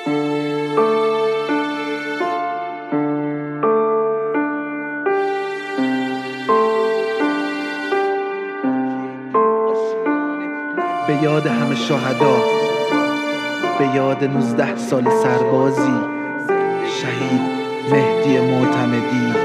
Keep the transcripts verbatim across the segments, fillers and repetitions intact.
به یاد همه شهدا، به یاد نوزده سال سربازی شهید مهدی معتمدی.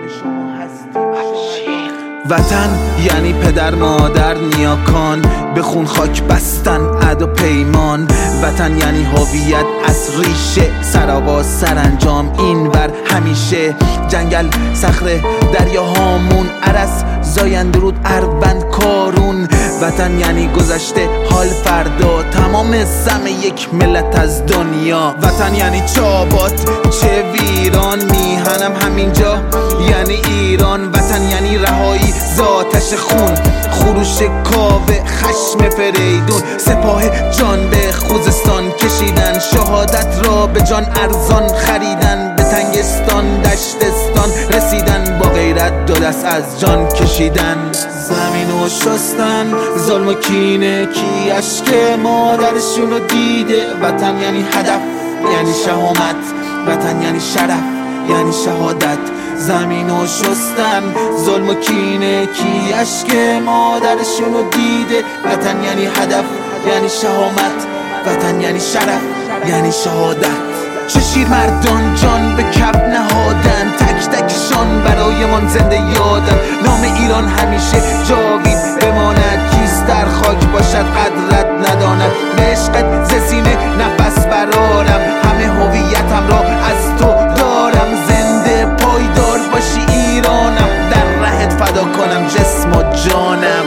وطن یعنی پدر مادر نیاکان، به خون خاک بستن عهد و پیمان. وطن یعنی هویت از ریشه، سرآغاز سرانجام اینور همیشه. جنگل صخره دریاهامون، عرس زاینده رود اروند کارون. وطن یعنی گذشته حال فردا، تمام سم یک ملت از دنیا. وطن یعنی چه آباد چه ویران، میهنم همینجا یعنی ایران. وطن یعنی رهایی ذاتش خون، خروش کاوه خشم فریدون. سپاه جان به خوزستان کشیدن، شهادت را به جان ارزان خریدن. به تنگستان دشتستان رسیدن، با غیرت دو دست از جان کشیدن. زمین و شستن ظلم و کینه، کی اشک مادرشونو دیده. وطن یعنی هدف یعنی شهامت، وطن یعنی شرف یعنی شهادت. زمین و شستن ظلم و کینه، کی اشک مادرشونو دیده. وطن یعنی هدف یعنی شهامت، وطن یعنی شرف یعنی شهادت. چه شیر مردان جان به کف نهادن، تک تکشان برای من زنده یادن. نام ایران همیشه جاوید بماند، کیست در خاک باشد قدرت نداند. به عشقت ز سینه نفس برارم، همه هویتم را از تو دارم. زنده پایدار باشی ایرانم، در رهت فدا کنم جسم و جانم.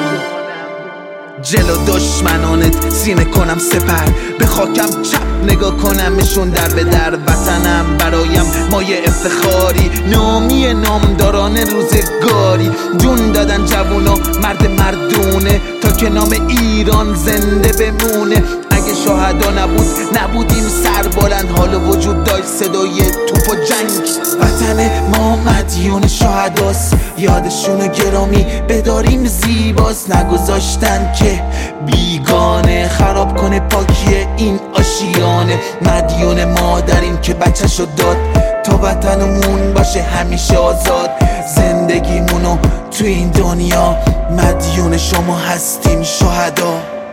جلو دشمنانت سینه کنم سپر، به خاکم چپ نگاه کنمشون در به در. وطنم برایم مایه افتخاری، نامی نامداران روزگاری. جون دادن جوون و مرد مردونه، تا که نام ایران زنده بمونه. اگه شهدا نبود نبودیم سربلند، حال وجود داشت صدای توپ و جنگ. وطن ما مدیون شهداست، یادشونو گرامی بداریم زیباست. نگذاشتن که بیگانه خراب کنه پاکی این آشیانه. مدیون مادریم که بچه‌شو داد، تا وطنمون باشه همیشه آزاد. زندگیمونو تو این دنیا مدیون شما هستیم شهدا.